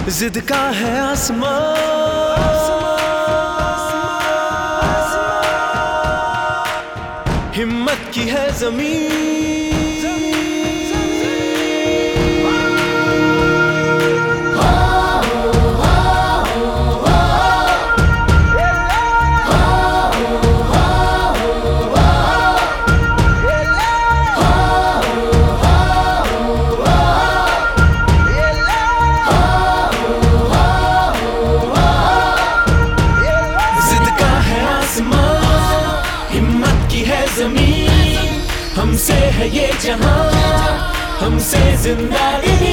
जिद का है आसमान, हिम्मत की है जमीन। हमसे है ये जहां, हमसे जिंदगी।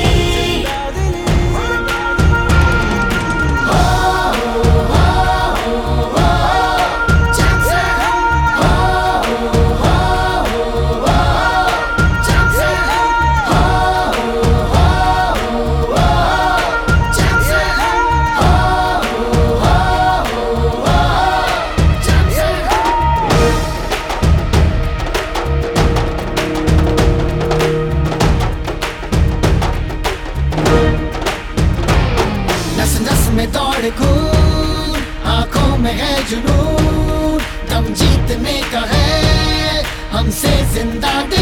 में दौड़ खून, आंखों में है जुनून, दम जीतने का है हमसे जिंदा।